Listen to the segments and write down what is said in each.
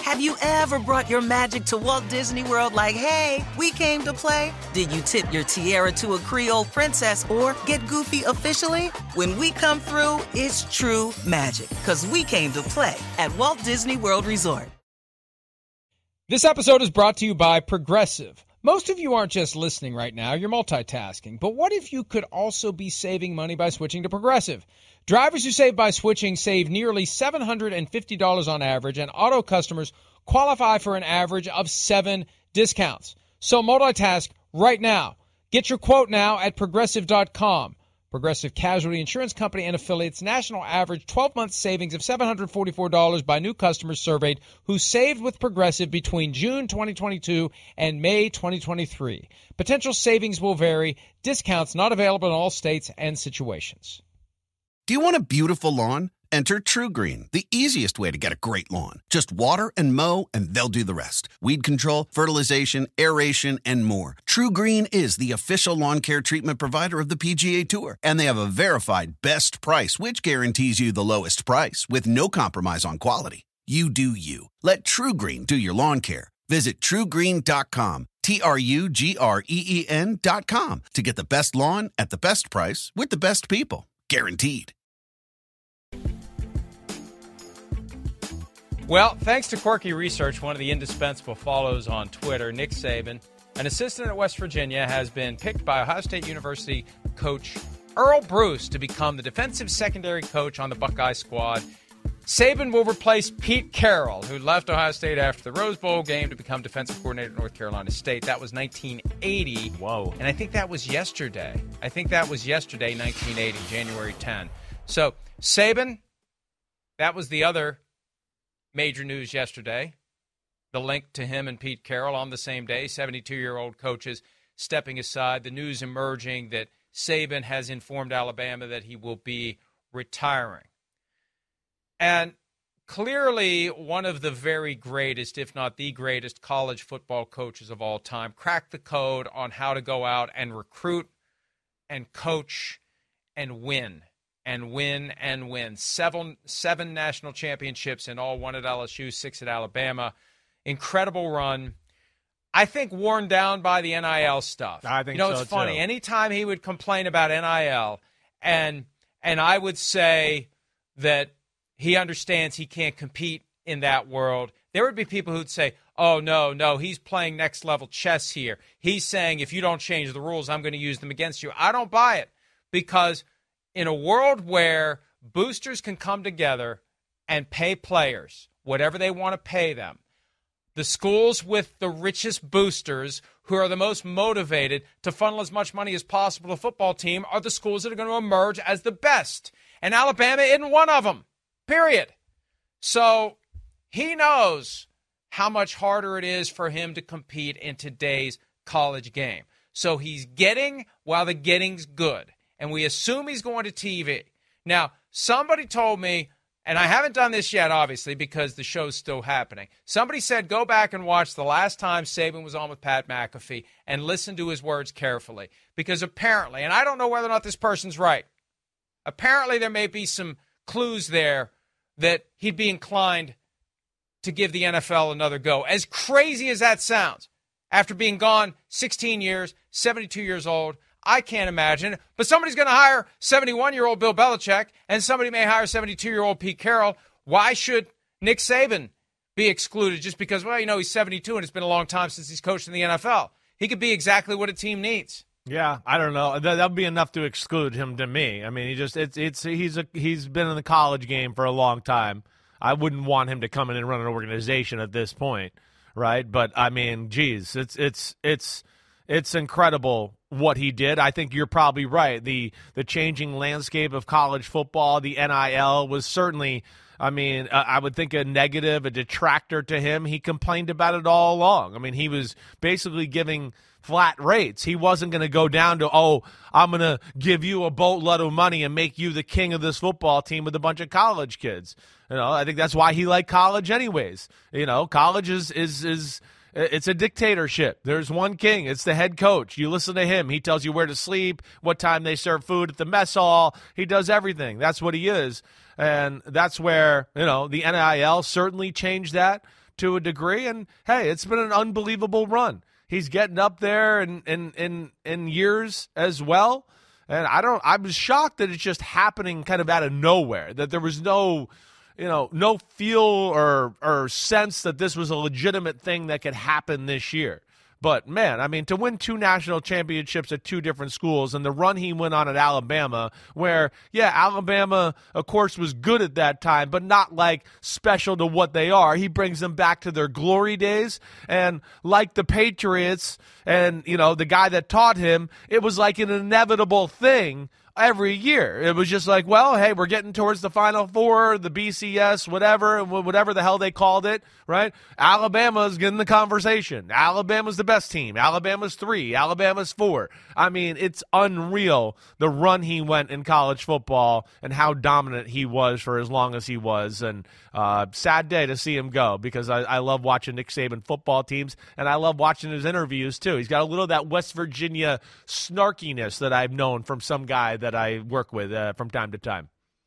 Have you ever brought your magic to Walt Disney World like, hey, we came to play? Did you tip your tiara to a Creole princess or get goofy officially? When we come through, it's true magic, because we came to play at Walt Disney World Resort. This episode is brought to you by Progressive. Most of you aren't just listening right now, you're multitasking. But what if you could also be saving money by switching to Progressive? Drivers who save by switching save nearly $750 on average, and auto customers qualify for an average of 7 discounts. So multitask right now. Get your quote now at Progressive.com. Progressive Casualty Insurance Company and affiliates, national average 12-month savings of $744 by new customers surveyed who saved with Progressive between June 2022 and May 2023. Potential savings will vary. Discounts not available in all states and situations. Do you want a beautiful lawn? Enter TruGreen, the easiest way to get a great lawn. Just water and mow, and they'll do the rest. Weed control, fertilization, aeration, and more. TruGreen is the official lawn care treatment provider of the PGA Tour, and they have a verified best price, which guarantees you the lowest price with no compromise on quality. You do you. Let TruGreen do your lawn care. Visit TruGreen.com, TruGreen.com, to get the best lawn at the best price with the best people. Guaranteed. Well, thanks to Quirky Research, one of the indispensable follows on Twitter, Nick Saban, an assistant at West Virginia, has been picked by Ohio State University coach Earl Bruce to become the defensive secondary coach on the Buckeye squad. Saban will replace Pete Carroll, who left Ohio State after the Rose Bowl game to become defensive coordinator at North Carolina State. That was 1980. Whoa. And I think that was yesterday. 1980, January 10. So, Saban, that was the other major news yesterday. The link to him and Pete Carroll on the same day, 72-year-old coaches stepping aside. The news emerging that Saban has informed Alabama that he will be retiring. And clearly one of the very greatest, if not the greatest, college football coaches of all time, cracked the code on how to go out and recruit and coach and win. And win and win. Seven national championships in all, one at LSU, 6 at Alabama. Incredible run. I think worn down by the NIL stuff. I think so, it's funny. too. Anytime he would complain about NIL, and I would say that he understands he can't compete in that world, there would be people who'd say, oh, no, he's playing next-level chess here. He's saying if you don't change the rules, I'm going to use them against you. I don't buy it, because in a world where boosters can come together and pay players whatever they want to pay them, the schools with the richest boosters, who are the most motivated to funnel as much money as possible to a football team, are the schools that are going to emerge as the best. And Alabama isn't one of them, period. So he knows how much harder it is for him to compete in today's college game. So he's getting while the getting's good. And we assume he's going to TV. Now, somebody told me, and I haven't done this yet, obviously, because the show's still happening. Somebody said, go back and watch the last time Saban was on with Pat McAfee and listen to his words carefully. Because apparently, and I don't know whether or not this person's right, apparently there may be some clues there that he'd be inclined to give the NFL another go. As crazy as that sounds, after being gone 16 years, 72 years old, I can't imagine. But somebody's going to hire 71-year-old Bill Belichick, and somebody may hire 72-year-old Pete Carroll. Why should Nick Saban be excluded just because, he's 72 and it's been a long time since he's coached in the NFL? He could be exactly what a team needs. Yeah, I don't know. That'll be enough to exclude him to me. I mean, he's been in the college game for a long time. I wouldn't want him to come in and run an organization at this point, right? But I mean, geez, it's incredible what he did. I think you're probably right. The changing landscape of college football, the NIL was certainly, I would think a negative, a detractor to him. He complained about it all along. I mean, he was basically giving flat rates. He wasn't going to go down to, I'm going to give you a boatload of money and make you the king of this football team with a bunch of college kids. I think that's why he liked college anyways. College is it's a dictatorship. There's one king. It's the head coach. You listen to him. He tells you where to sleep, what time they serve food at the mess hall. He does everything. That's what he is. And that's where, the NIL certainly changed that to a degree. And, hey, it's been an unbelievable run. He's getting up there in years as well. And I was shocked that it's just happening kind of out of nowhere, that there was no feel or sense that this was a legitimate thing that could happen this year. But, man, I mean, to win 2 national championships at 2 different schools and the run he went on at Alabama where, yeah, Alabama, of course, was good at that time, but not, like, special to what they are. He brings them back to their glory days. And like the Patriots and, the guy that taught him, it was like an inevitable thing every year. It was just like, well, hey, we're getting towards the Final Four, the BCS, whatever the hell they called it, right? Alabama's getting the conversation. Alabama's the best team. Alabama's 3. Alabama's 4. I mean, it's unreal the run he went in college football and how dominant he was for as long as he was. And sad day to see him go because I love watching Nick Saban football teams, and I love watching his interviews too. He's got a little of that West Virginia snarkiness that I've known from some guy that I work with from time to time.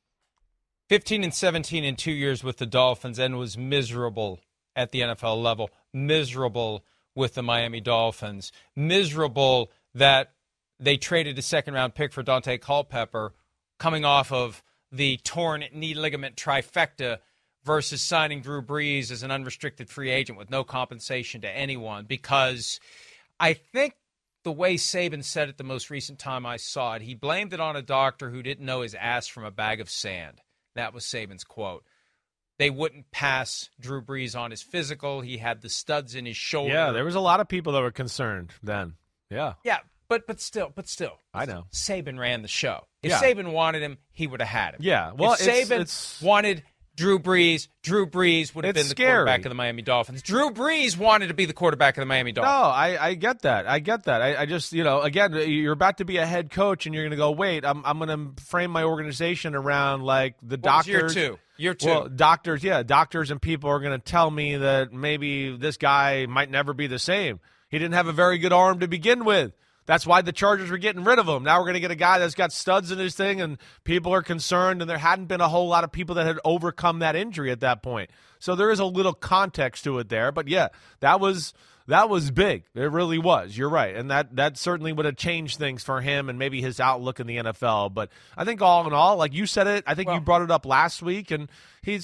15-17 in 2 years with the Dolphins and was miserable at the NFL level, miserable with the Miami Dolphins, miserable that they traded a second-round pick for Dante Culpepper coming off of the torn knee ligament trifecta versus signing Drew Brees as an unrestricted free agent with no compensation to anyone, because I think the way Saban said it the most recent time I saw it, he blamed it on a doctor who didn't know his ass from a bag of sand. That was Saban's quote. They wouldn't pass Drew Brees on his physical. He had the studs in his shoulder. Yeah, there was a lot of people that were concerned then. Yeah. Yeah, but still. I know. Saban ran the show. If Saban wanted him, he would have had him. Yeah. Well, if Saban wanted Drew Brees would have been the quarterback of the Miami Dolphins. Drew Brees wanted to be the quarterback of the Miami Dolphins. No, I get that. I just, again, you're about to be a head coach and you're going to go, wait, I'm going to frame my organization around like the doctors. Year two. Well, doctors and people are going to tell me that maybe this guy might never be the same. He didn't have a very good arm to begin with. That's why the Chargers were getting rid of him. Now we're going to get a guy that's got studs in his thing, and people are concerned, and there hadn't been a whole lot of people that had overcome that injury at that point. So there is a little context to it there. But, yeah, that was big. It really was. You're right. And that certainly would have changed things for him and maybe his outlook in the NFL. But I think all in all, like you said it, I think you brought it up last week, and he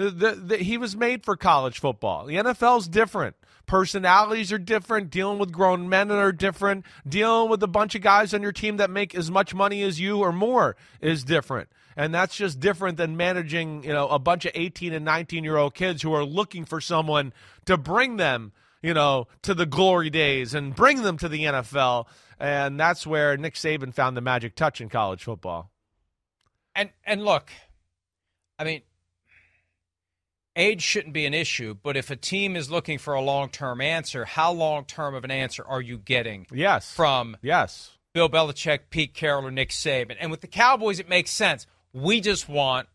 was made for college football. The NFL's different. Personalities are different. Dealing with grown men are different. Dealing with a bunch of guys on your team that make as much money as you or more is different. And that's just different than managing, a bunch of 18 and 19-year-old kids who are looking for someone to bring them, to the glory days and bring them to the NFL. And that's where Nick Saban found the magic touch in college football. And look, I mean, age shouldn't be an issue, but if a team is looking for a long-term answer, how long-term of an answer are you getting from Bill Belichick, Pete Carroll, or Nick Saban? And with the Cowboys, it makes sense. We just want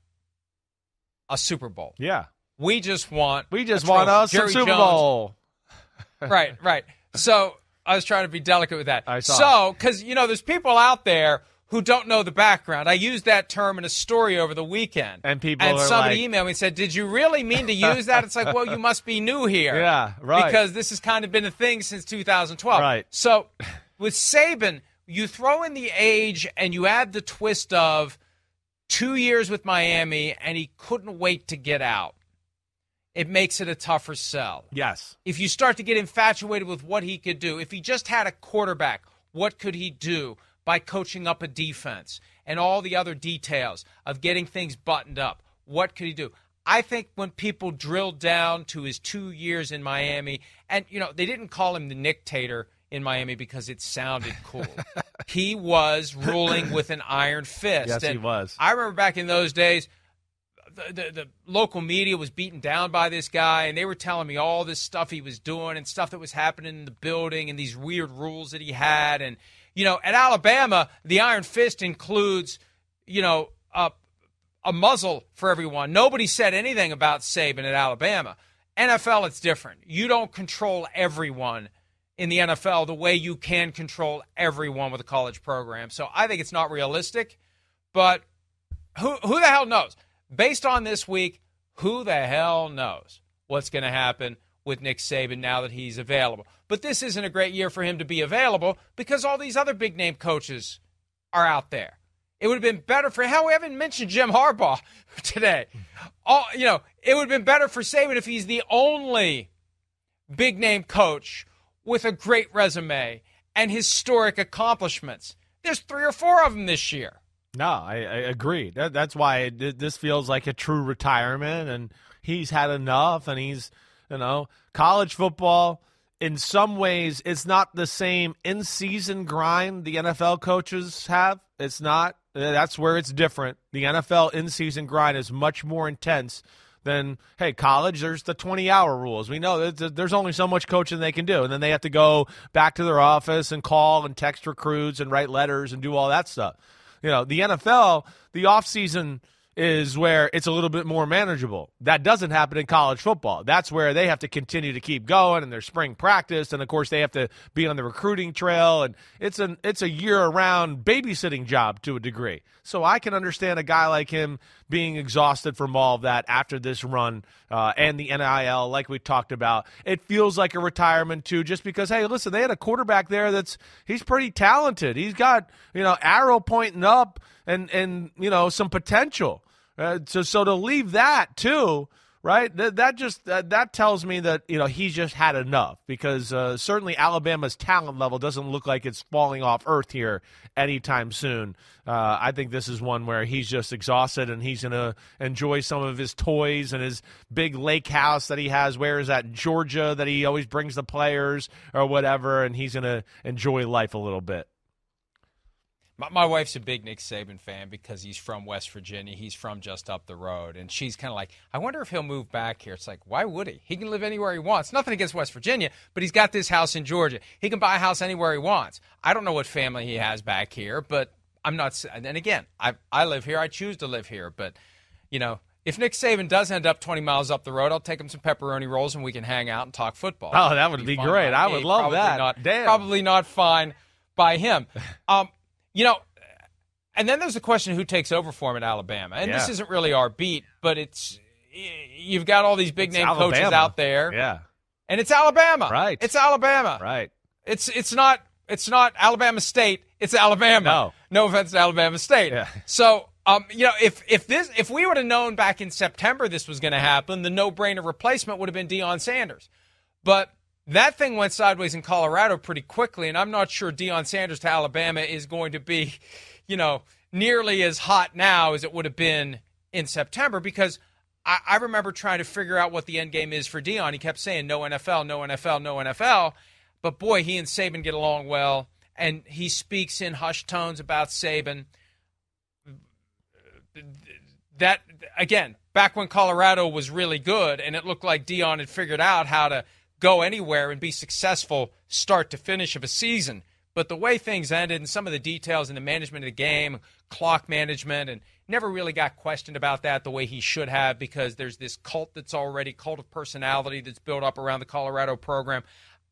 a Super Bowl. Yeah. We just want us a Super Bowl. Right. So I was trying to be delicate with that. Because, there's people out there who don't know the background. I used that term in a story over the weekend. And somebody emailed me and said, did you really mean to use that? It's like, well, you must be new here. Yeah, right. Because this has kind of been a thing since 2012. Right. So with Saban, you throw in the age and you add the twist of 2 years with Miami and he couldn't wait to get out. It makes it a tougher sell. Yes. If you start to get infatuated with what he could do, if he just had a quarterback, what could he do by coaching up a defense and all the other details of getting things buttoned up? What could he do? I think when people drill down to his 2 years in Miami, and, they didn't call him the Nick-tator in Miami because it sounded cool. He was ruling with an iron fist. Yes, he was. I remember back in those days, the local media was beaten down by this guy, and they were telling me all this stuff he was doing and stuff that was happening in the building and these weird rules that he had. And, at Alabama, the iron fist includes, a muzzle for everyone. Nobody said anything about Saban at Alabama. NFL, it's different. You don't control everyone in the NFL the way you can control everyone with a college program. So I think it's not realistic, but who the hell knows? Based on this week, who the hell knows? what's going to happen with Nick Saban now that he's available. But this isn't a great year for him to be available because all these other big-name coaches are out there. It would have been better for hell. We haven't mentioned Jim Harbaugh today. It would have been better for Saban if he's the only big-name coach with a great resume and historic accomplishments. There's 3 or 4 of them this year. No, I agree. That's why this feels like a true retirement, and he's had enough, and he's, college football, in some ways, it's not the same in-season grind the NFL coaches have. It's not. That's where it's different. The NFL in-season grind is much more intense than, hey, college, there's the 20-hour rules. We know there's only so much coaching they can do, and then they have to go back to their office and call and text recruits and write letters and do all that stuff. The NFL, the offseason is where it's a little bit more manageable. That doesn't happen in college football. That's where they have to continue to keep going, and their spring practice, and of course they have to be on the recruiting trail, and it's a year-round babysitting job to a degree. So I can understand a guy like him being exhausted from all of that after this run and the NIL, like we talked about. It feels like a retirement too, just because, hey, listen, they had a quarterback there he's pretty talented. He's got arrow pointing up and some potential. So to leave that too, right? That tells me that he's just had enough, because certainly Alabama's talent level doesn't look like it's falling off earth here anytime soon. I think this is one where he's just exhausted, and he's gonna enjoy some of his toys and his big lake house that he has. Where is that, Georgia, that he always brings the players or whatever, and he's gonna enjoy life a little bit. My wife's a big Nick Saban fan because he's from West Virginia. He's from just up the road. And she's kind of like, I wonder if he'll move back here. It's like, why would he? He can live anywhere he wants. Nothing against West Virginia, but he's got this house in Georgia. He can buy a house anywhere he wants. I don't know what family he has back here, but I'm not. And again, I live here. I choose to live here. But, if Nick Saban does end up 20 miles up the road, I'll take him some pepperoni rolls and we can hang out and talk football. Oh, that would be great. I would love that. Probably not fine by him. And then there's the question of who takes over for him at Alabama. And this isn't really our beat, but you've got all these big-name coaches out there. Yeah. And it's Alabama. Right. It's Alabama. Right. It's not Alabama State, it's Alabama. No offense to Alabama State. Yeah. So, if we would have known back in September this was going to happen, the no-brainer replacement would have been Deion Sanders. But that thing went sideways in Colorado pretty quickly, and I'm not sure Deion Sanders to Alabama is going to be, nearly as hot now as it would have been in September, because I remember trying to figure out what the end game is for Deion. He kept saying no NFL, no NFL, no NFL. But, boy, he and Saban get along well, and he speaks in hushed tones about Saban. That, again, back when Colorado was really good and it looked like Deion had figured out how to go anywhere and be successful start to finish of a season. But the way things ended and some of the details in the management of the game, clock management, and never really got questioned about that the way he should have, because there's this cult of personality that's built up around the Colorado program.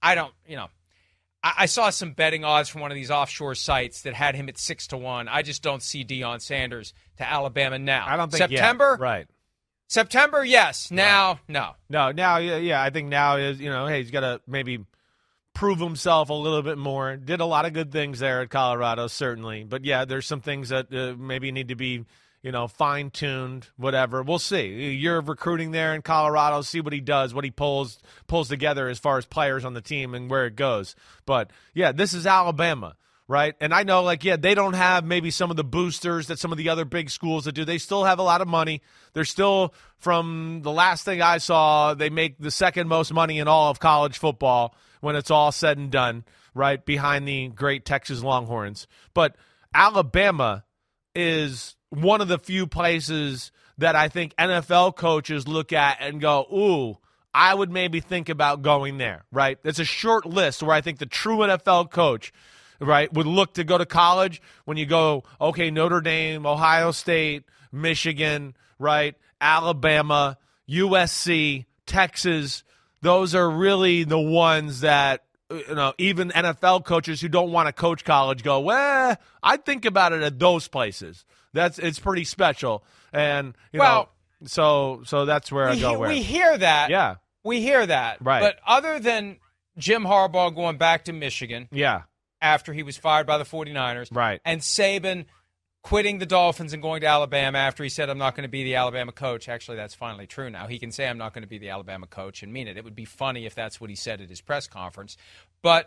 I saw some betting odds from one of these offshore sites that had him at 6-1. I just don't see Deion Sanders to Alabama now. I don't think September, right. September, yes. Now, no. No, now, yeah. I think now is, hey, he's got to maybe prove himself a little bit more. Did a lot of good things there at Colorado, certainly. But, yeah, there's some things that maybe need to be, fine-tuned, whatever. We'll see. A year of recruiting there in Colorado, see what he does, what he pulls together as far as players on the team and where it goes. But, yeah, this is Alabama, right? And I know, they don't have maybe some of the boosters that some of the other big schools that do. They still have a lot of money. They're still, from the last thing I saw, they make the second most money in all of college football when it's all said and done, right, behind the great Texas Longhorns. But Alabama is one of the few places that I think NFL coaches look at and go, ooh, I would maybe think about going there, right? It's a short list where I think the true NFL coach, right, would look to go to college. When you go, okay, Notre Dame, Ohio State, Michigan, right, Alabama, USC, Texas, those are really the ones that, even NFL coaches who don't want to coach college go, well, I'd think about it at those places. It's pretty special. And, so that's where I go. We hear that. Yeah. we hear that. Right. But other than Jim Harbaugh going back to Michigan after he was fired by the 49ers, right, and Saban quitting the Dolphins and going to Alabama after he said, I'm not going to be the Alabama coach. Actually, that's finally true now. He can say, I'm not going to be the Alabama coach and mean it. It would be funny if that's what he said at his press conference. But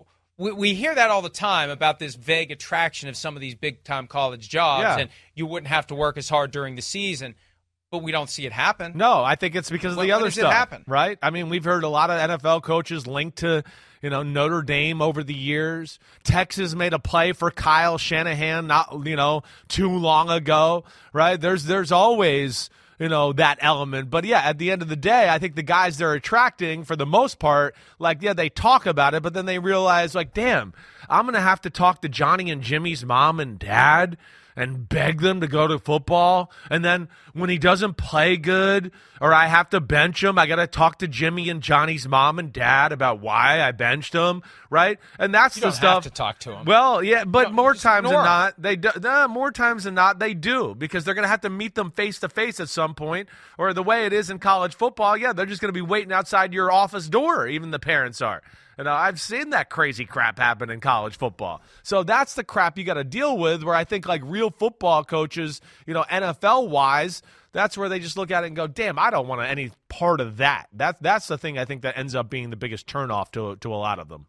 we hear that all the time about this vague attraction of some of these big-time college jobs, and you wouldn't have to work as hard during the season. But we don't see it happen. No, I think it's because of the other stuff. When does it happen? Right? I mean, we've heard a lot of NFL coaches linked to, Notre Dame over the years. Texas made a play for Kyle Shanahan not, too long ago, right? There's always, that element. But yeah, at the end of the day, I think the guys they're attracting, for the most part, they talk about it, but then they realize, damn, I'm going to have to talk to Johnny and Jimmy's mom and dad and beg them to go to football. And then when he doesn't play good or I have to bench him, I got to talk to Jimmy and Johnny's mom and dad about why I benched him, right? And that's you the don't stuff. Have to talk to him. Well, yeah, but more times than not, they do. More times than not, they do, because they're going to have to meet them face to face at some point. Or the way it is in college football, they're just going to be waiting outside your office door. Even the parents are. And I've seen that crazy crap happen in college football. So that's the crap you got to deal with, where I think real football coaches, NFL-wise, that's where they just look at it and go, damn, I don't want any part of that. That's the thing I think that ends up being the biggest turnoff to a lot of them.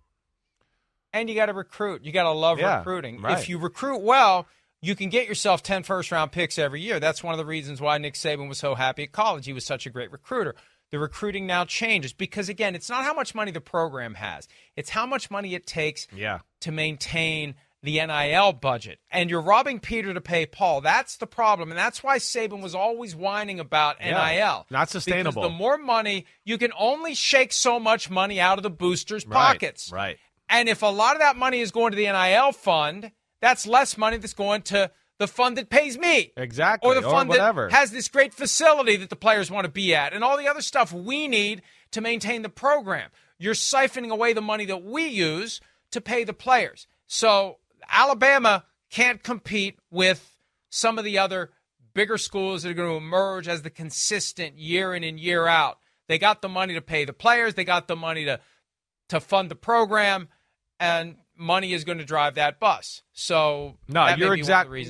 And you got to recruit. You got to love recruiting. Right. If you recruit well, you can get yourself 10 first-round picks every year. That's one of the reasons why Nick Saban was so happy at college. He was such a great recruiter. The recruiting now changes because, again, it's not how much money the program has. It's how much money it takes to maintain the NIL budget. And you're robbing Peter to pay Paul. That's the problem. And that's why Saban was always whining about NIL. Not sustainable. Because the more money, you can only shake so much money out of the boosters' pockets. Right. And if a lot of that money is going to the NIL fund, that's less money that's going to the fund that pays me. Exactly. Or the fund whatever. that has this great facility that the players want to be at and all the other stuff we need to maintain the program. You're siphoning away the money that we use to pay the players. So Alabama can't compete with some of the other bigger schools that are going to emerge as the consistent year in and year out. They got the money to pay the players. They got the money to fund the program, and money is going to drive that bus. So you're exactly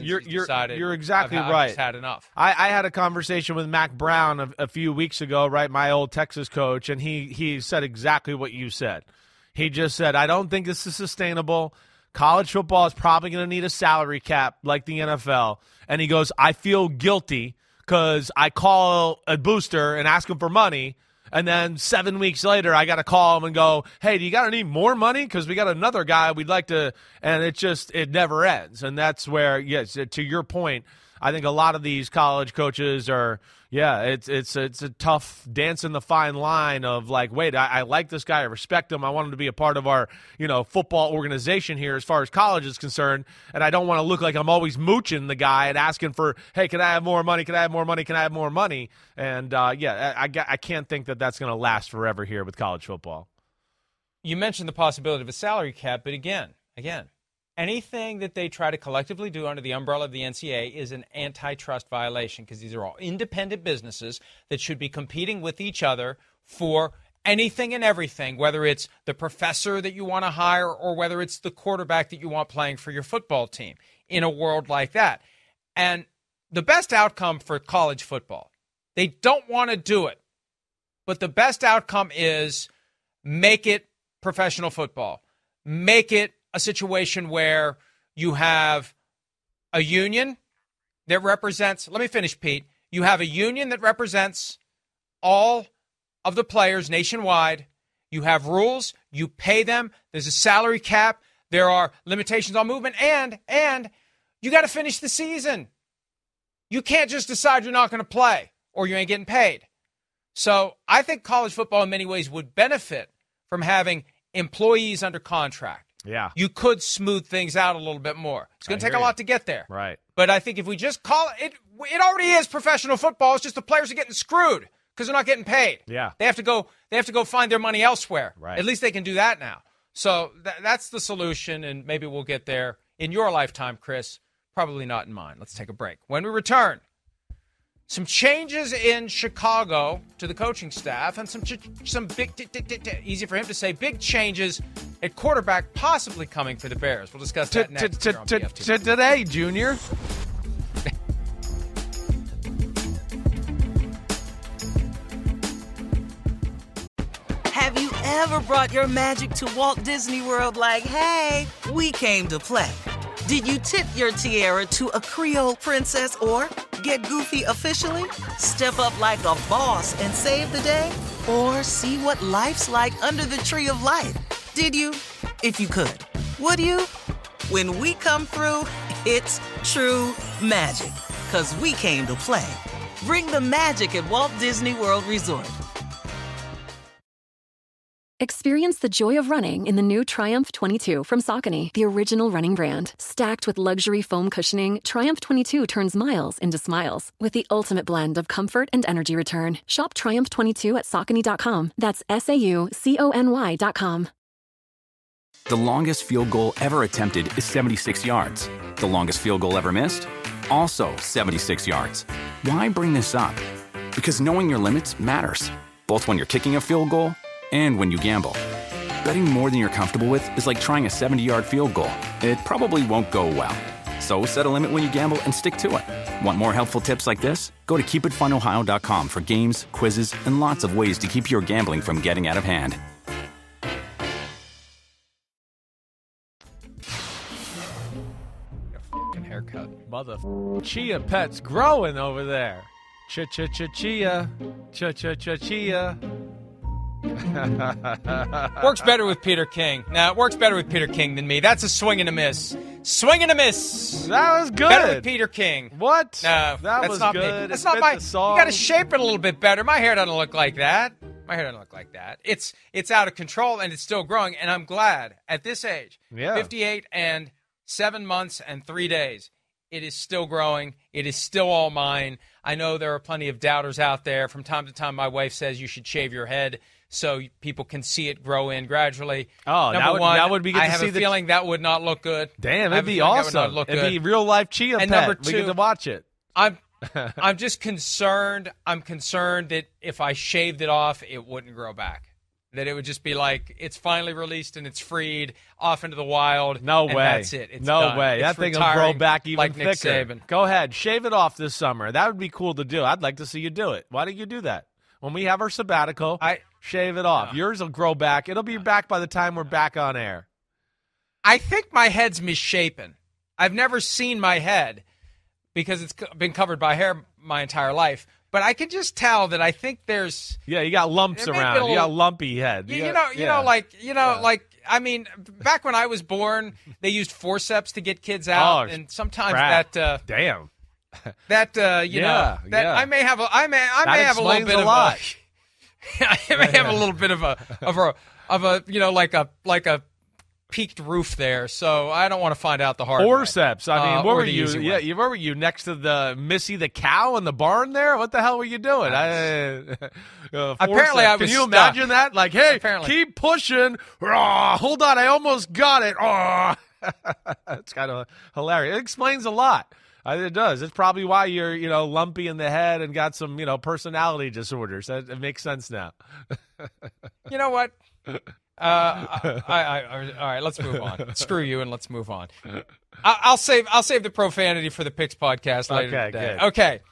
right. I've had enough. I had a conversation with Mac Brown a few weeks ago, right? My old Texas coach, and he said exactly what you said. He just said, I don't think this is sustainable. College football is probably going to need a salary cap like the NFL. And he goes, I feel guilty because I call a booster and ask him for money, and then 7 weeks later, I got to call him and go, hey, do you got any more money? Because we got another guy we'd like to, and it never ends. And that's where, yes, to your point, I think a lot of these college coaches are, it's a tough dance in the fine line of wait, I like this guy, I respect him, I want him to be a part of our, football organization here as far as college is concerned, and I don't want to look like I'm always mooching the guy and asking for, hey, can I have more money? Can I have more money? Can I have more money? And I can't think that that's going to last forever here with college football. You mentioned the possibility of a salary cap, but again. Anything that they try to collectively do under the umbrella of the NCAA is an antitrust violation, because these are all independent businesses that should be competing with each other for anything and everything, whether it's the professor that you want to hire or whether it's the quarterback that you want playing for your football team in a world like that. And the best outcome for college football, they don't want to do it, but the best outcome is make it professional football. Make it a situation where you have a union that represents, let me finish, Pete. You have a union that represents all of the players nationwide. You have rules. You pay them. There's a salary cap. There are limitations on movement. And you got to finish the season. You can't just decide you're not going to play or you ain't getting paid. So I think college football in many ways would benefit from having employees under contract. Yeah. You could smooth things out a little bit more. It's going to take a lot to get there. Right. But I think if we just call it already is professional football. It's just the players are getting screwed because they're not getting paid. Yeah. They have to go find their money elsewhere. Right. At least they can do that now. So that's the solution, and maybe we'll get there in your lifetime, Chris. Probably not in mine. Let's take a break. When we return, some changes in Chicago to the coaching staff and some big, easy for him to say, big changes at quarterback possibly coming for the Bears. We'll discuss that next. Today, Junior. Have you ever brought your magic to Walt Disney World like, hey, we came to play? Did you tip your tiara to a Creole princess or get goofy officially? Step up like a boss and save the day? Or see what life's like under the tree of life? Did you? If you could. Would you? When we come through, it's true magic. 'Cause we came to play. Bring the magic at Walt Disney World Resort. Experience the joy of running in the new Triumph 22 from Saucony, the original running brand. Stacked with luxury foam cushioning, Triumph 22 turns miles into smiles with the ultimate blend of comfort and energy return. Shop Triumph 22 at Saucony.com. That's SAUCONY.com. The longest field goal ever attempted is 76 yards. The longest field goal ever missed? Also 76 yards. Why bring this up? Because knowing your limits matters, both when you're kicking a field goal and when you gamble. Betting more than you're comfortable with is like trying a 70-yard field goal. It probably won't go well. So set a limit when you gamble and stick to it. Want more helpful tips like this? Go to keepitfunohio.com for games, quizzes, and lots of ways to keep your gambling from getting out of hand. Fucking haircut. Mother chia pets growing over there. Chia. Chia. Works better with Peter King. Now, it works better with Peter King than me. That's a swing and a miss. Swing and a miss. That was good. Better with Peter King. What? No, that was not good. Me. That's not my song. You got to shape it a little bit better. My hair doesn't look like that. It's out of control and it's still growing. And I'm glad at this age, 58 and 7 months and 3 days, it is still growing. It is still all mine. I know there are plenty of doubters out there. From time to time, my wife says you should shave your head so people can see it grow in gradually. Oh, that would be good. I have a feeling that would not look good. Damn, it'd be awesome. It'd be real life chia pet. Number two, we get to watch it. I'm just concerned. I'm concerned that if I shaved it off, it wouldn't grow back. That it would just be like it's finally released and it's freed off into the wild. No way. That's it. It's no done. way. It's that thing will grow back even like thicker. Nick Saban. Go ahead, shave it off this summer. That would be cool to do. I'd like to see you do it. Why don't you do that? When we have our sabbatical, shave it off. Yours will grow back. It'll be back by the time we're back on air. I think my head's misshapen. I've never seen my head because it's been covered by hair my entire life. But I can just tell that I think there's you got lumps around. You got lumpy head. I mean, back when I was born, they used forceps to get kids out, and sometimes that damn. That I may have a little bit of lot. I may have a little bit of a like a peaked roof there, so I don't want to find out the hard forceps. way. I mean, where were you? Yeah, where were you next to the Missy the cow in the barn there? What the hell were you doing? Apparently, I was. Can you imagine that? Like, hey, keep pushing. Hold on, I almost got it. It's kind of hilarious. It explains a lot. It does. It's probably why you're, lumpy in the head and got some, personality disorders. It makes sense now. You know what? All right, let's move on. Screw you, and let's move on. I'll save the profanity for the Picks podcast later today. Good. Okay.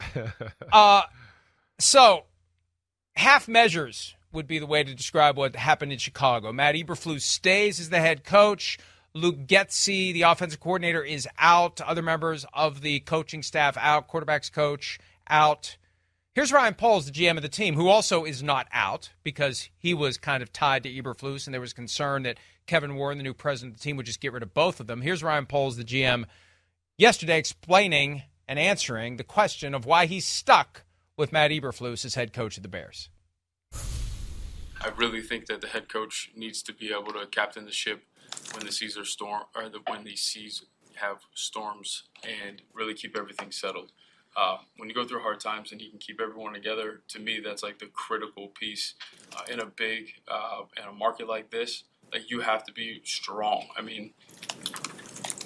So half measures would be the way to describe what happened in Chicago. Matt Eberflus stays as the head coach. Luke Getsy, the offensive coordinator, is out. Other members of the coaching staff out. Quarterback's coach out. Here's Ryan Poles, the GM of the team, who also is not out because he was kind of tied to Eberflus, and there was concern that Kevin Warren, the new president of the team, would just get rid of both of them. Here's Ryan Poles, the GM, yesterday explaining and answering the question of why he's stuck with Matt Eberflus as head coach of the Bears. I really think that the head coach needs to be able to captain the ship when the seas are when the seas have storms and really keep everything settled. When you go through hard times and you can keep everyone together, to me, that's like the critical piece in a market like this. Like, you have to be strong. I mean,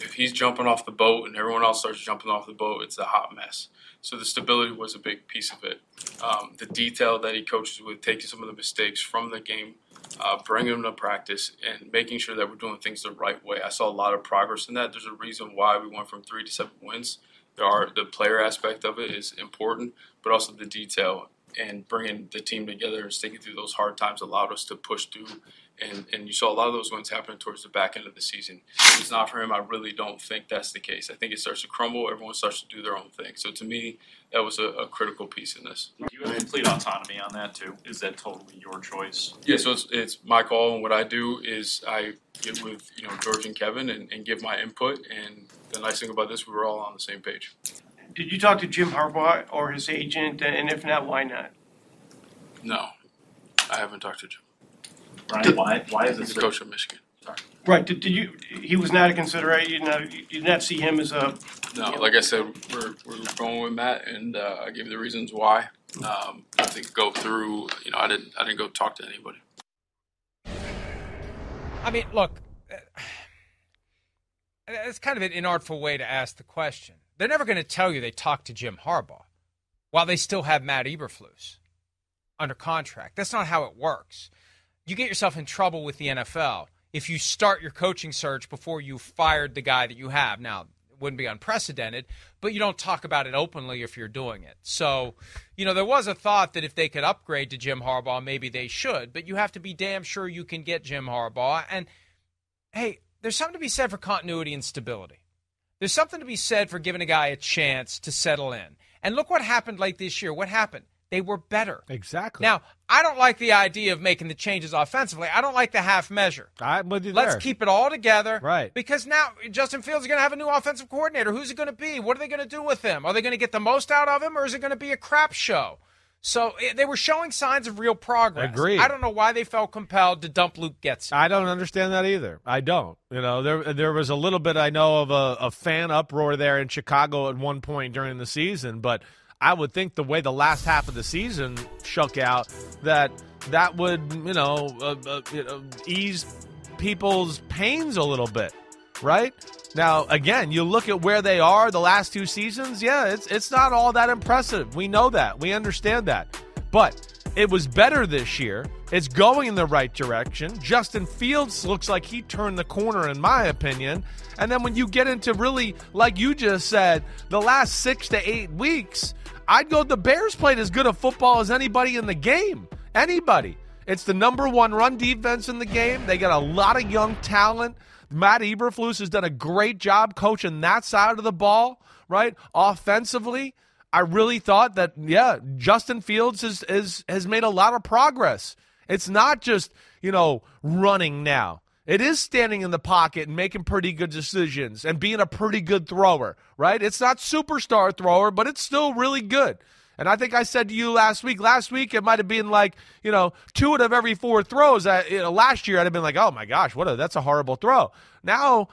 if he's jumping off the boat and everyone else starts jumping off the boat, it's a hot mess. So the stability was a big piece of it. The detail that he coaches with, taking some of the mistakes from the game, bringing them to practice, and making sure that we're doing things the right way. I saw a lot of progress in that. There's a reason why we went from 3 to 7 wins. The player aspect of it is important, but also the detail and bringing the team together and sticking through those hard times allowed us to push through. And you saw a lot of those wins happening towards the back end of the season. If it's not for him, I really don't think that's the case. I think it starts to crumble. Everyone starts to do their own thing. So to me, that was a critical piece in this. You have complete autonomy on that too. Is that totally your choice? Yeah, so it's my call, and what I do is I get with George and Kevin and give my input. And the nice thing about this, we were all on the same page. Did you talk to Jim Harbaugh or his agent? And if not, why not? No, I haven't talked to Jim. Brian, why is He's this the coach of Michigan. Sorry. Right. Did you? He was not a consideration. You did not see him as a. No, like I said, we're going with Matt, and I gave the reasons why. I think go through. I didn't go talk to anybody. I mean, look, it's kind of an inartful way to ask the question. They're never going to tell you they talked to Jim Harbaugh while they still have Matt Eberflus under contract. That's not how it works. You get yourself in trouble with the NFL if you start your coaching search before you fired the guy that you have. Now, it wouldn't be unprecedented, but you don't talk about it openly if you're doing it. So, there was a thought that if they could upgrade to Jim Harbaugh, maybe they should, but you have to be damn sure you can get Jim Harbaugh. And, hey, there's something to be said for continuity and stability. There's something to be said for giving a guy a chance to settle in. And look what happened late this year. What happened? They were better. Exactly. Now, I don't like the idea of making the changes offensively. I don't like the half measure. I'm with you there. Let's keep it all together. Right. Because now Justin Fields is going to have a new offensive coordinator. Who's it going to be? What are they going to do with him? Are they going to get the most out of him, or is it going to be a crap show? So they were showing signs of real progress. Agreed. I don't know why they felt compelled to dump Luke Getsy. I don't understand that either. I don't. There was a little bit, I know, of a fan uproar there in Chicago at one point during the season, but I would think the way the last half of the season shook out, that would, ease people's pains a little bit, right? Now, again, you look at where they are the last 2 seasons, yeah, it's not all that impressive. We know that. We understand that. But it was better this year. It's going in the right direction. Justin Fields looks like he turned the corner, in my opinion. And then when you get into really, like you just said, the last 6 to 8 weeks, I'd go the Bears played as good a football as anybody in the game. Anybody. It's the number 1 run defense in the game. They got a lot of young talent. Matt Eberflus has done a great job coaching that side of the ball, right? Offensively, I really thought that, Justin Fields has made a lot of progress. It's not just, running now. It is standing in the pocket and making pretty good decisions and being a pretty good thrower, right? It's not superstar thrower, but it's still really good. And I think I said to you last week, it might have been like, 2 out of every 4 throws. Last year, I'd have been like, oh, my gosh, that's a horrible throw. Now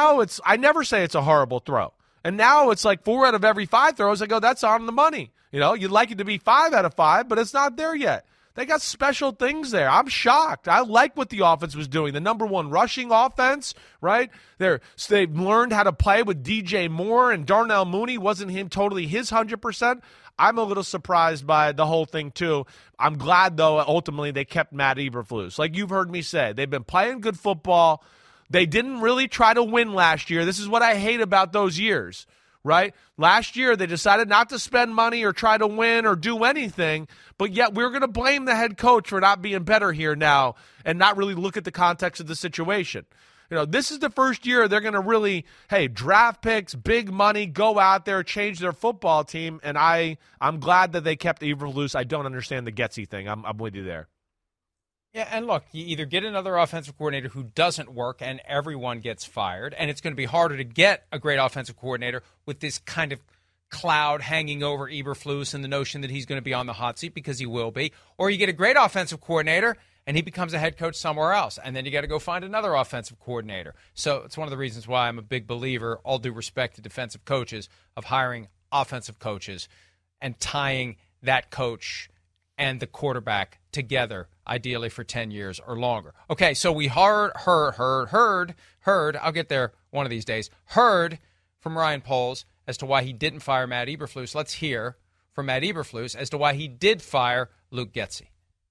I never say it's a horrible throw. And now it's like 4 out of every 5 throws, I go, that's on the money. You'd like it to be 5 out of 5, but it's not there yet. They got special things there. I'm shocked. I like what the offense was doing. The number 1 rushing offense, right? They've learned how to play with DJ Moore, and Darnell Mooney wasn't totally his 100%. I'm a little surprised by the whole thing, too. I'm glad, though, ultimately they kept Matt Eberflus. Like you've heard me say, they've been playing good football. They didn't really try to win last year. This is what I hate about those years, right? Last year, they decided not to spend money or try to win or do anything, but yet we're going to blame the head coach for not being better here now and not really look at the context of the situation. This is the first year they're going to really, draft picks, big money, go out there, change their football team, and I'm glad that they kept Eberflus. I don't understand the Getsy thing. I'm with you there. Yeah, and look, you either get another offensive coordinator who doesn't work and everyone gets fired, and it's going to be harder to get a great offensive coordinator with this kind of cloud hanging over Eberflus and the notion that he's going to be on the hot seat, because he will be, or you get a great offensive coordinator and he becomes a head coach somewhere else, and then you got to go find another offensive coordinator. So it's one of the reasons why I'm a big believer, all due respect to defensive coaches, of hiring offensive coaches and tying that coach and the quarterback together, ideally for 10 years or longer. Okay, so we heard, I'll get there one of these days, heard from Ryan Poles as to why he didn't fire Matt Eberflus. Let's hear from Matt Eberflus as to why he did fire Luke Getsy.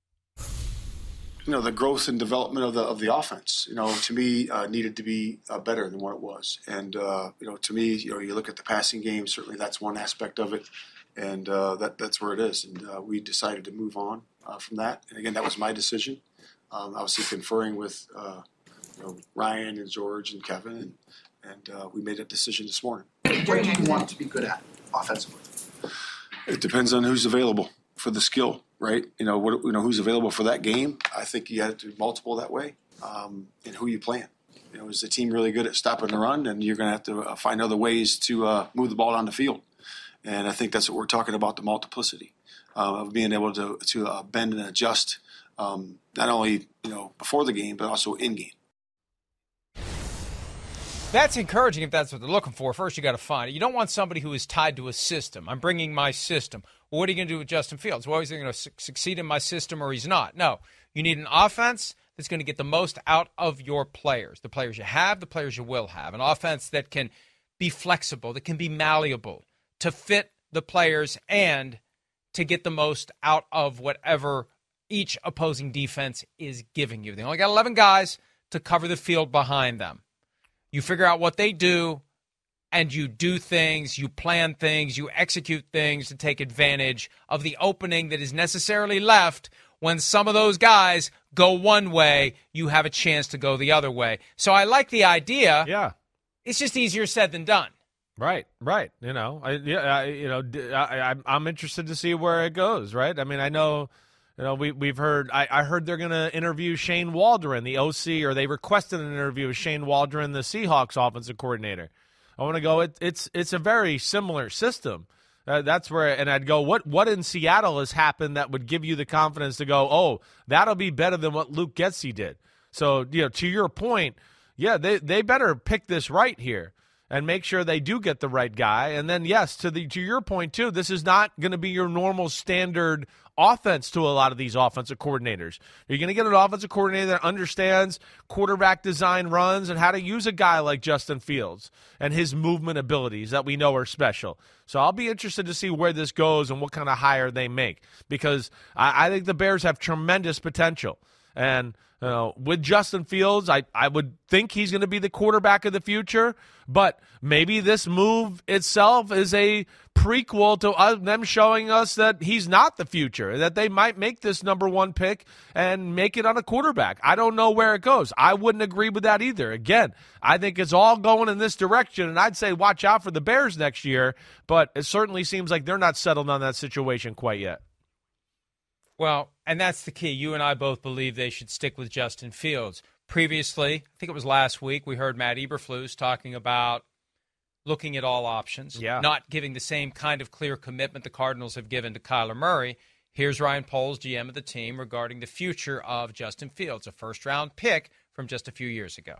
The growth and development of the offense, to me, needed to be better than what it was. And, to me, you look at the passing game, certainly that's one aspect of it. And that's where it is. And we decided to move on from that. And, again, that was my decision. Obviously conferring with, Ryan and George and Kevin. And we made a decision this morning. What do you want to be good at offensively? It depends on who's available for the skill. Right, who's available for that game. I think you have to do multiple that way, and who you playing. Is the team really good at stopping the run, and you're going to have to find other ways to move the ball down the field. And I think that's what we're talking about, the multiplicity of being able to bend and adjust, not only before the game but also in game. That's encouraging if that's what they're looking for. First, you got to find it. You don't want somebody who is tied to a system. I'm bringing my system. Well, what are you going to do with Justin Fields? Well, is he going to succeed in my system or he's not? No. You need an offense that's going to get the most out of your players, the players you have, the players you will have. An offense that can be flexible, that can be malleable, to fit the players and to get the most out of whatever each opposing defense is giving you. They only got 11 guys to cover the field behind them. You figure out what they do, and you do things, you plan things, you execute things to take advantage of the opening that is necessarily left. When some of those guys go one way, you have a chance to go the other way. So I like the idea. Yeah. It's just easier said than done. Right. I'm interested to see where it goes, right? I mean, I know we've heard. I heard they're going to interview Shane Waldron, the OC, or they requested an interview with Shane Waldron, the Seahawks offensive coordinator. I want to go. It's a very similar system. That's where, and I'd go. What in Seattle has happened that would give you the confidence to go? Oh, that'll be better than what Luke Getsy did. So to your point, they better pick this right here and make sure they do get the right guy. And then yes, to your point too, this is not going to be your normal standard offense to a lot of these offensive coordinators. You're going to get an offensive coordinator that understands quarterback design runs and how to use a guy like Justin Fields and his movement abilities that we know are special. So I'll be interested to see where this goes and what kind of hire they make, because I think the Bears have tremendous potential. And with Justin Fields, I would think he's going to be the quarterback of the future, but maybe this move itself is a prequel to them showing us that he's not the future, that they might make this number one pick and make it on a quarterback. I don't know where it goes. I wouldn't agree with that either. Again, I think it's all going in this direction, and I'd say watch out for the Bears next year, but it certainly seems like they're not settled on that situation quite yet. Well, and that's the key. You and I both believe they should stick with Justin Fields. Previously, I think it was last week, we heard Matt Eberflus talking about looking at all options, not giving the same kind of clear commitment the Cardinals have given to Kyler Murray. Here's Ryan Poles, GM of the team, regarding the future of Justin Fields, a first-round pick from just a few years ago.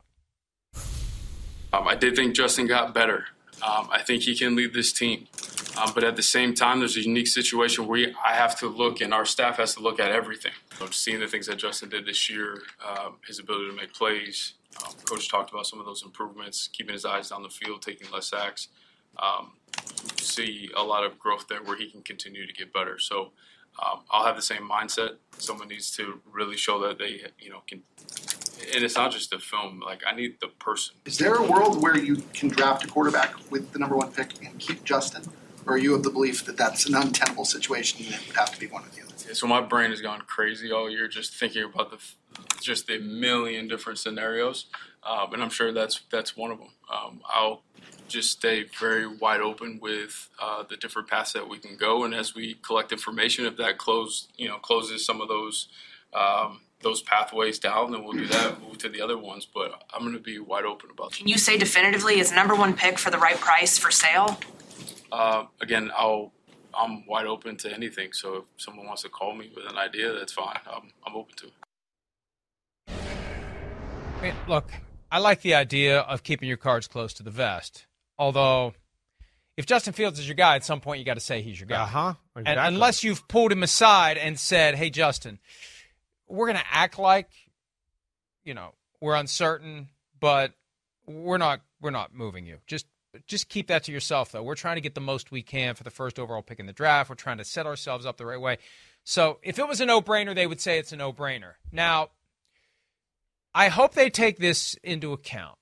I did think Justin got better. I think he can lead this team. But at the same time, there's a unique situation where I have to look, and our staff has to look at everything. Seeing the things that Justin did this year, his ability to make plays. Coach talked about some of those improvements, keeping his eyes down the field, taking less sacks. See a lot of growth there where he can continue to get better. So I'll have the same mindset. Someone needs to really show that they, can. And it's not just the film. Like, I need the person. Is there a world where you can draft a quarterback with the number one pick and keep Justin? Or are you of the belief that that's an untenable situation and it would have to be one of the other? Yeah, so my brain has gone crazy all year just thinking about the million different scenarios. And I'm sure that's one of them. I'll just stay very wide open with the different paths that we can go. And as we collect information, if that closes some of those pathways down, then we'll do that, move to the other ones. But I'm going to be wide open about that. Can you say definitively, is number one pick for the right price for sale? Again, I'm wide open to anything. So if someone wants to call me with an idea, that's fine. I'm open to it. I mean, look, I like the idea of keeping your cards close to the vest. Although, if Justin Fields is your guy, at some point you got to say he's your guy. Exactly. And unless you've pulled him aside and said, "Hey, Justin, we're going to act like, we're uncertain, but we're not moving you. Just keep that to yourself, though. We're trying to get the most we can for the first overall pick in the draft. We're trying to set ourselves up the right way. So if it was a no-brainer, they would say it's a no-brainer. Now, I hope they take this into account.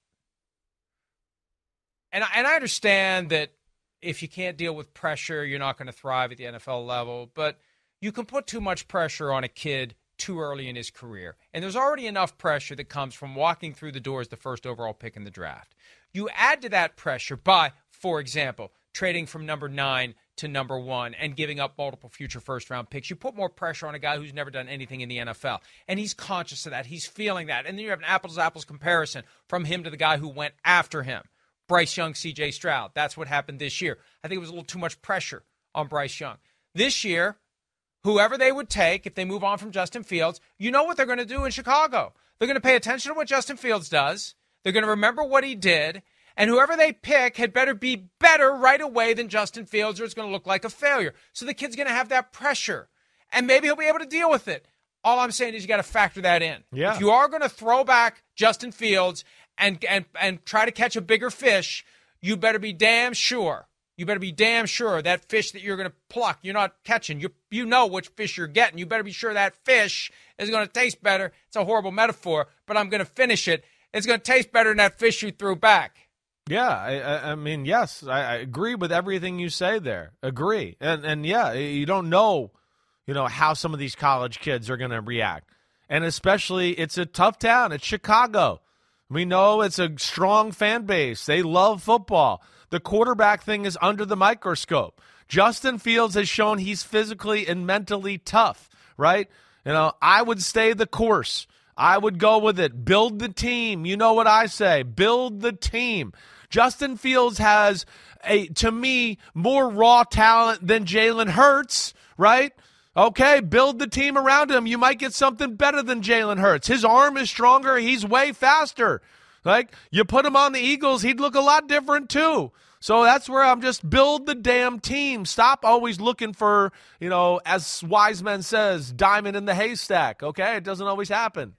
And I understand that if you can't deal with pressure, you're not going to thrive at the NFL level. But you can put too much pressure on a kid too early in his career. And there's already enough pressure that comes from walking through the door as the first overall pick in the draft. You add to that pressure by, for example, trading from number 9 to number 1 and giving up multiple future first-round picks. You put more pressure on a guy who's never done anything in the NFL. And he's conscious of that. He's feeling that. And then you have an apples-to-apples comparison from him to the guy who went after him. Bryce Young, C.J. Stroud. That's what happened this year. I think it was a little too much pressure on Bryce Young. This year, whoever they would take, if they move on from Justin Fields, you know what they're going to do in Chicago. They're going to pay attention to what Justin Fields does. They're going to remember what he did. And whoever they pick had better be better right away than Justin Fields, or it's going to look like a failure. So the kid's going to have that pressure. And maybe he'll be able to deal with it. All I'm saying is you got to factor that in. Yeah. If you are going to throw back Justin Fields and try to catch a bigger fish, you better be damn sure. You better be damn sure that fish that you're going to pluck, you're not catching. You know which fish you're getting. You better be sure that fish is going to taste better. It's a horrible metaphor, but I'm going to finish it. It's going to taste better than that fish you threw back. Yeah, I mean, yes, I agree with everything you say there. Agree. And yeah, you don't know, how some of these college kids are going to react. And especially, it's a tough town. It's Chicago. We know it's a strong fan base. They love football. The quarterback thing is under the microscope. Justin Fields has shown he's physically and mentally tough, right? I would stay the course. I would go with it. Build the team. You know what I say. Build the team. Justin Fields has, to me, more raw talent than Jalen Hurts, right? Okay, build the team around him. You might get something better than Jalen Hurts. His arm is stronger. He's way faster. Like, you put him on the Eagles, he'd look a lot different too. So that's where I'm just build the damn team. Stop always looking for, as Wiseman says, diamond in the haystack. Okay, it doesn't always happen.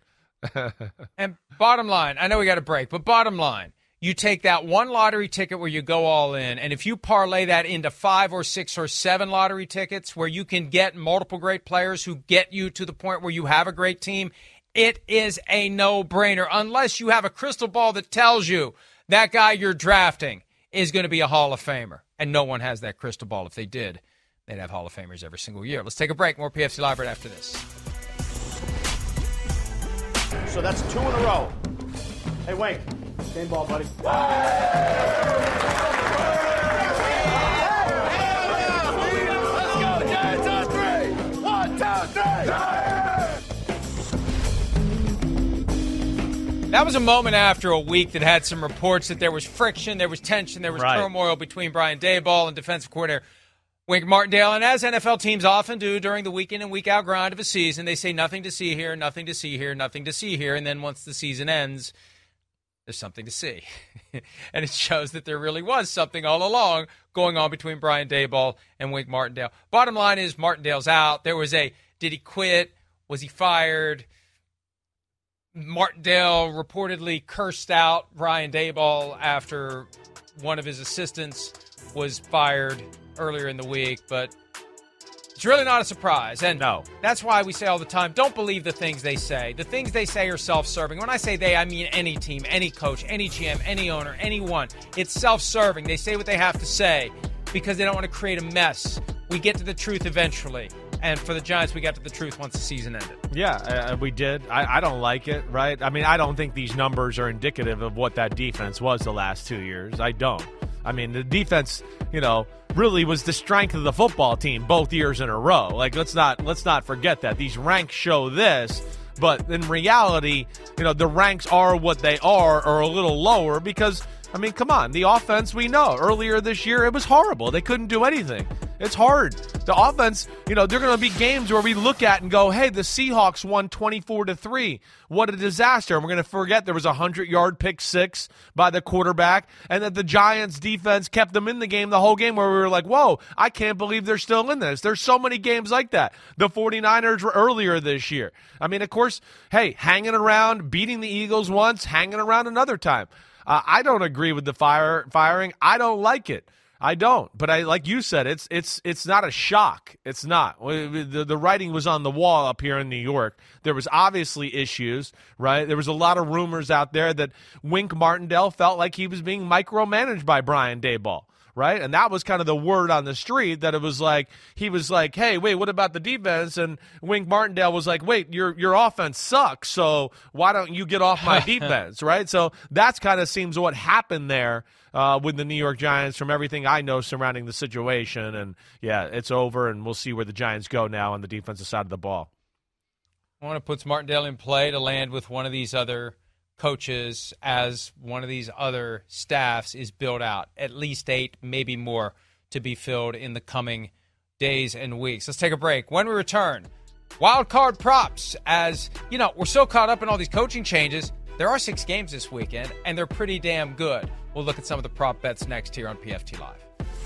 And bottom line, I know we got a break, but bottom line, you take that one lottery ticket where you go all in, and if you parlay that into 5 or 6 or 7 lottery tickets where you can get multiple great players who get you to the point where you have a great team, it is a no-brainer, unless you have a crystal ball that tells you that guy you're drafting is going to be a Hall of Famer. And no one has that crystal ball. If they did, they'd have Hall of Famers every single year. Let's take a break. More PFC Live right after this. So that's 2 in a row. Hey, Wink. Game ball, buddy. That was a moment after a week that had some reports that there was friction, there was tension, there was turmoil between Brian Daboll and defensive coordinator Wink Martindale. And as NFL teams often do during the week in and week out grind of a season, they say nothing to see here, nothing to see here, nothing to see here. And then once the season ends, there's something to see. And it shows that there really was something all along going on between Brian Daboll and Wink Martindale. Bottom line is Martindale's out. There was did he quit? Was he fired? Martindale reportedly cursed out Brian Daboll after one of his assistants was fired earlier in the week, but it's really not a surprise. And no, that's why we say all the time, don't believe the things they say. The things they say are self-serving. When I say they, I mean any team, any coach, any GM, any owner, anyone. It's self-serving. They say what they have to say because they don't want to create a mess. We get to the truth eventually. And for the Giants, we got to the truth once the season ended. Yeah, we did. I don't like it, right? I mean, I don't think these numbers are indicative of what that defense was the last 2 years. I don't. I mean, the defense, really was the strength of the football team both years in a row. Like, let's not forget that. These ranks show this, but in reality, the ranks are what they are, or a little lower because, I mean, come on. The offense, we know. Earlier this year, it was horrible. They couldn't do anything. It's hard. The offense, there are going to be games where we look at and go, hey, the Seahawks won 24-3. What a disaster. And we're going to forget there was a 100-yard pick six by the quarterback and that the Giants defense kept them in the game the whole game where we were like, whoa, I can't believe they're still in this. There's so many games like that. The 49ers were earlier this year. I mean, of course, hey, hanging around, beating the Eagles once, hanging around another time. I don't agree with the firing. I don't like it. I don't. But like you said, it's not a shock. It's not. The writing was on the wall up here in New York. There was obviously issues, right? There was a lot of rumors out there that Wink Martindale felt like he was being micromanaged by Brian Daboll. Right? And that was kind of the word on the street, that it was like, he was like, hey, wait, what about the defense? And Wink Martindale was like, wait, your offense sucks, so why don't you get off my defense, right? So that's kind of seems what happened there with the New York Giants from everything I know surrounding the situation. And, yeah, it's over, and we'll see where the Giants go now on the defensive side of the ball. I want to put Martindale in play to land with one of these other coaches as one of these other staffs is built out. At least 8, maybe more, to be filled in the coming days and weeks. Let's take a break. When we return, wild card props. As you know, we're so caught up in all these coaching changes. There are 6 games this weekend, and they're pretty damn good. We'll look at some of the prop bets next here on PFT Live.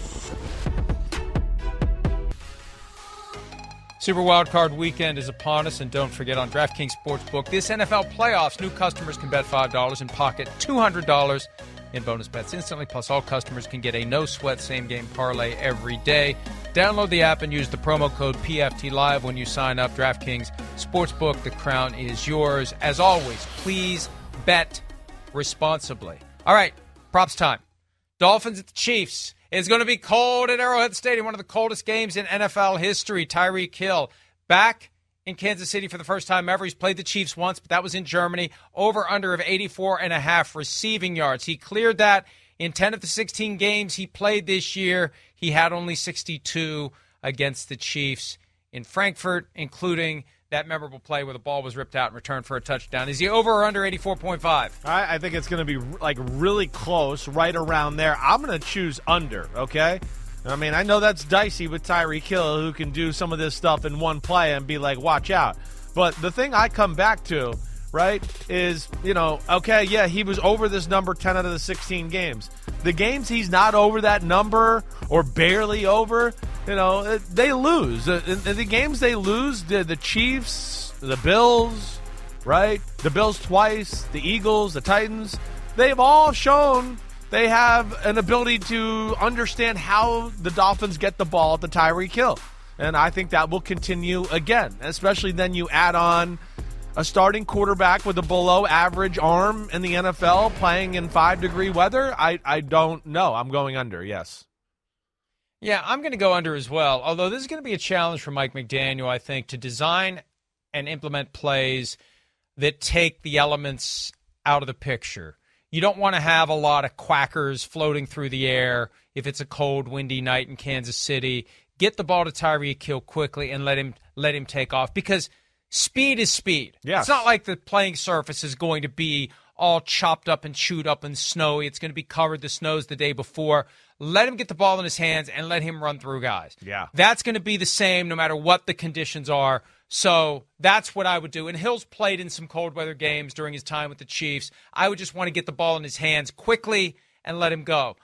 Super Wildcard Weekend is upon us, and don't forget, on DraftKings Sportsbook, this NFL playoffs, new customers can bet $5 and pocket $200 in bonus bets instantly, plus all customers can get a no-sweat same-game parlay every day. Download the app and use the promo code PFTLive when you sign up. DraftKings Sportsbook, the crown is yours. As always, please bet responsibly. All right, props time. Dolphins at the Chiefs. It's going to be cold at Arrowhead Stadium, one of the coldest games in NFL history. Tyreek Hill back in Kansas City for the first time ever. He's played the Chiefs once, but that was in Germany. Over-under of 84.5 receiving yards. He cleared that in 10 of the 16 games he played this year. He had only 62 against the Chiefs in Frankfurt, including that memorable play where the ball was ripped out and returned for a touchdown. Is he over or under 84.5? I think it's going to be like really close, right around there. I'm going to choose under, okay? I mean, I know that's dicey with Tyreek Hill, who can do some of this stuff in one play and be like, watch out. But the thing I come back to, right, is, you know, okay, yeah, he was over this number 10 out of the 16 games. The games he's not over that number or barely over, you know, they lose. The games they lose, the Chiefs, the Bills, right? The Bills twice, the Eagles, the Titans, they've all shown they have an ability to understand how the Dolphins get the ball to Tyreek Hill. And I think that will continue again, especially then you add on a starting quarterback with a below-average arm in the NFL playing in 5-degree weather. I don't know. I'm going under, yes. Yeah, I'm going to go under as well, although this is going to be a challenge for Mike McDaniel, I think, to design and implement plays that take the elements out of the picture. You don't want to have a lot of quackers floating through the air if it's a cold, windy night in Kansas City. Get the ball to Tyreek Hill quickly and let him take off, because speed is speed. Yes. It's not like the playing surface is going to be all chopped up and chewed up and snowy. It's going to be covered. The snow's the day before. Let him get the ball in his hands and let him run through guys. Yeah. That's going to be the same no matter what the conditions are. So that's what I would do. And Hill's played in some cold weather games during his time with the Chiefs. I would just want to get the ball in his hands quickly and let him go.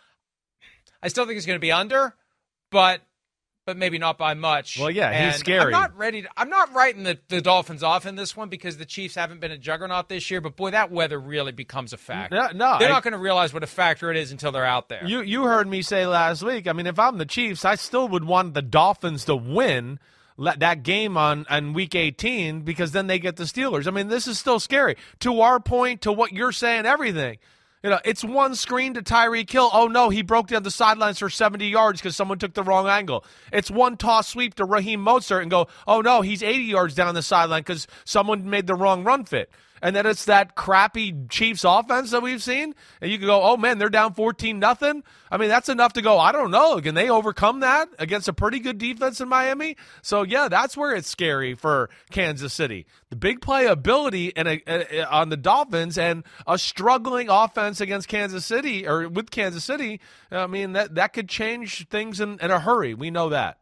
I still think it's going to be under, but maybe not by much. Well, yeah, he's and scary. I'm not writing the Dolphins off in this one because the Chiefs haven't been a juggernaut this year, but boy, that weather really becomes a factor. They're not going to realize what a factor it is until they're out there. You heard me say last week, I mean, if I'm the Chiefs, I still would want the Dolphins to win that game on Week 18, because then they get the Steelers. I mean, this is still scary. To our point, to what you're saying, everything. You know, it's one screen to Tyreek Hill. Oh, no, he broke down the sidelines for 70 yards because someone took the wrong angle. It's one toss sweep to Raheem Mostert and go, oh, no, he's 80 yards down the sideline because someone made the wrong run fit. And then it's that crappy Chiefs offense that we've seen. And you can go, oh, man, they're down 14-0. I mean, that's enough to go, I don't know. Can they overcome that against a pretty good defense in Miami? So, yeah, that's where it's scary for Kansas City. The big playability on the Dolphins and a struggling offense against Kansas City, or with Kansas City, I mean, that could change things in a hurry. We know that.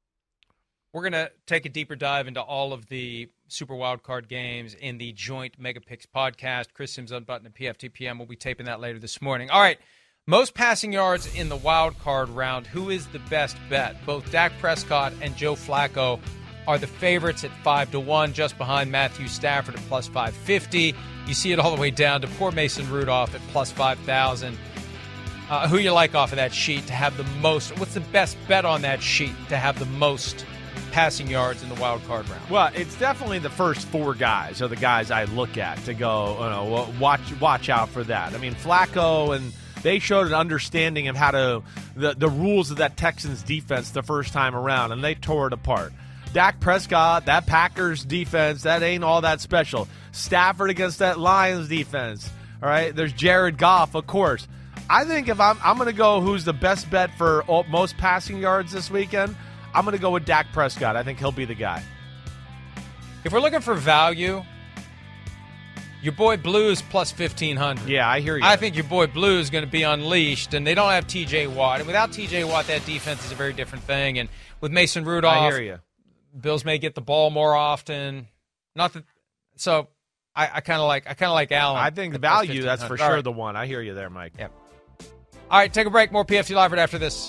We're going to take a deeper dive into all of the Super Wildcard games in the joint Mega Picks podcast. Chris Sims Unbuttoned and PFTPM. We'll be taping that later this morning. All right, most passing yards in the Wildcard round. Who is the best bet? Both Dak Prescott and Joe Flacco are the favorites at 5-1, just behind Matthew Stafford at plus 550. You see it all the way down to poor Mason Rudolph at plus 5,000. Who you like off of that sheet to have the most? What's the best bet on that sheet to have the most passing yards in the wild card round? Well, it's definitely the first 4 guys are the guys I look at to go, watch out for that. I mean, Flacco, and they showed an understanding of how to the rules of that Texans defense the first time around, and they tore it apart. Dak Prescott, that Packers defense, that ain't all that special. Stafford against that Lions defense. All right, there's Jared Goff, of course. I think if I'm going to go who's the best bet for most passing yards this weekend, I'm going to go with Dak Prescott. I think he'll be the guy. If we're looking for value, your boy Blue's plus 1,500. Yeah, I hear you. I think your boy Blue is going to be unleashed, and they don't have T.J. Watt. And without T.J. Watt, that defense is a very different thing. And with Mason Rudolph, I hear you. Bills may get the ball more often. So I kind of like Allen. I think the value, that's for sure the one. I hear you there, Mike. Yep. All right, take a break. More PFT Live right after this.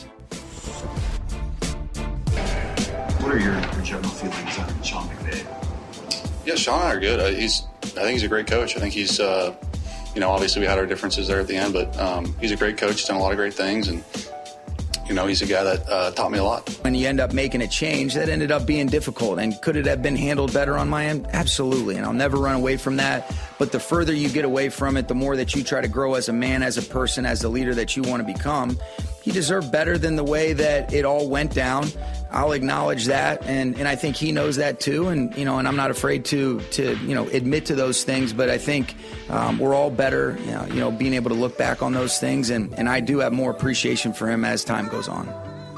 What are your general feelings on Sean McVay? Yeah, Sean and I are good. I think he's a great coach. I think he's, obviously we had our differences there at the end, but he's a great coach. He's done a lot of great things, and he's a guy that taught me a lot. When you end up making a change, that ended up being difficult. And could it have been handled better on my end? Absolutely. And I'll never run away from that. But the further you get away from it, the more that you try to grow as a man, as a person, as the leader that you want to become. He deserved better than the way that it all went down. I'll acknowledge that, and I think he knows that too. And and I'm not afraid to admit to those things. But I think we're all better, being able to look back on those things. And I do have more appreciation for him as time goes on.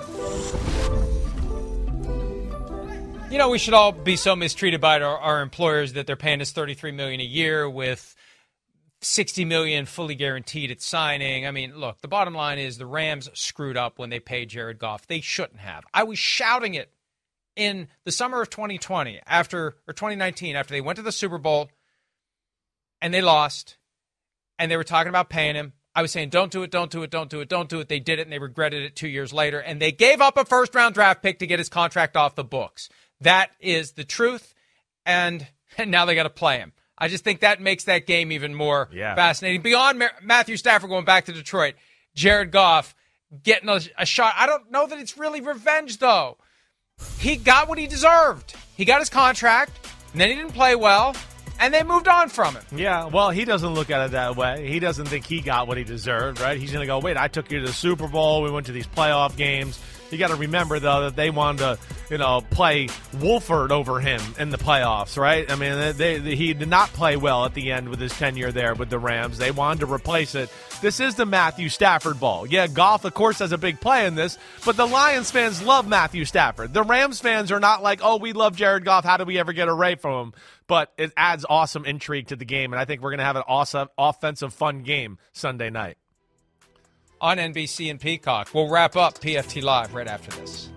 We should all be so mistreated by our employers that they're paying us $33 million a year with $60 million fully guaranteed at signing. I mean, look, the bottom line is the Rams screwed up when they paid Jared Goff. They shouldn't have. I was shouting it in the summer of 2019 after they went to the Super Bowl and they lost and they were talking about paying him. I was saying, don't do it, don't do it, don't do it, don't do it. They did it, and they regretted it 2 years later, and they gave up a first-round draft pick to get his contract off the books. That is the truth, and now they got to play him. I just think that makes that game even more fascinating. Beyond Matthew Stafford going back to Detroit, Jared Goff getting a shot. I don't know that it's really revenge, though. He got what he deserved. He got his contract, and then he didn't play well, and they moved on from him. Yeah, well, he doesn't look at it that way. He doesn't think he got what he deserved, right? He's going to go, wait, I took you to the Super Bowl. We went to these playoff games. You got to remember, though, that they wanted to, play Wolford over him in the playoffs, right? I mean, he did not play well at the end with his tenure there with the Rams. They wanted to replace it. This is the Matthew Stafford ball. Yeah, Goff, of course, has a big play in this, but the Lions fans love Matthew Stafford. The Rams fans are not like, oh, we love Jared Goff. How do we ever get away from him? But it adds awesome intrigue to the game, and I think we're going to have an awesome, offensive, fun game Sunday night. On NBC and Peacock. We'll wrap up PFT Live right after this.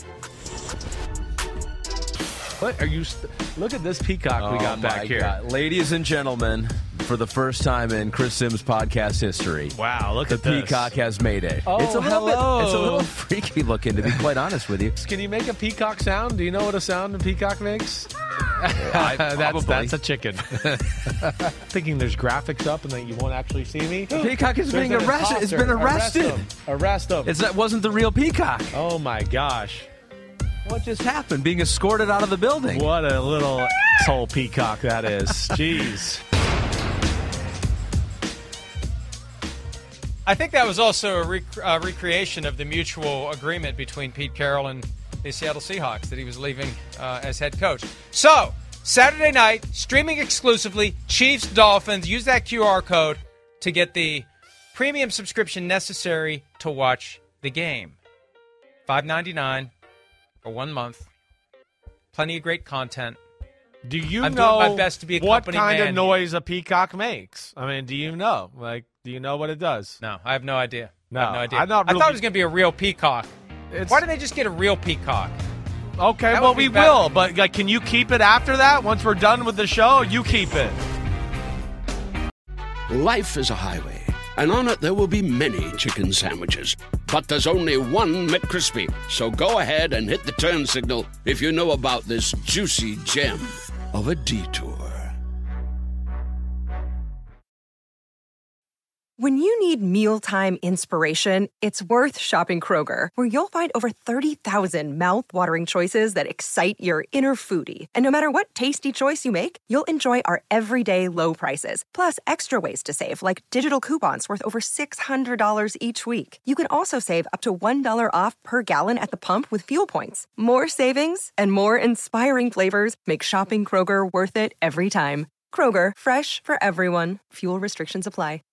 What are you? Look at this Peacock we got back here. God. Ladies and gentlemen, for the first time in Chris Sims podcast history. Wow, look at this. The Peacock has made it. Oh, it's a little freaky looking, to be quite honest with you. Can you make a peacock sound? Do you know what a sound a peacock makes? That's a chicken. Thinking there's graphics up and that you won't actually see me. The peacock is being arrested. It's been arrested. Arrest him. That wasn't the real peacock. Oh my gosh. What just happened? Being escorted out of the building. What a little asshole peacock that is. Jeez. I think that was also a recreation of the mutual agreement between Pete Carroll and the Seattle Seahawks that he was leaving as head coach. So, Saturday night, streaming exclusively, Chiefs-Dolphins. Use that QR code to get the premium subscription necessary to watch the game. $5.99 for 1 month. Plenty of great content. Do you I'm know doing my best to be a what company kind man of noise a peacock makes? I mean, do you know? Do you know what it does? No, I have no idea. No, I have no idea. I thought it was going to be a real peacock. Why didn't they just get a real peacock? Okay, well, we will. But can you keep it after that? Once we're done with the show, you keep it. Life is a highway, And on it there will be many chicken sandwiches. But there's only one McCrispy. So go ahead and hit the turn signal if you know about this juicy gem of a detour. When you need mealtime inspiration, it's worth shopping Kroger, where you'll find over 30,000 mouth-watering choices that excite your inner foodie. And no matter what tasty choice you make, you'll enjoy our everyday low prices, plus extra ways to save, like digital coupons worth over $600 each week. You can also save up to $1 off per gallon at the pump with fuel points. More savings and more inspiring flavors make shopping Kroger worth it every time. Kroger, fresh for everyone. Fuel restrictions apply.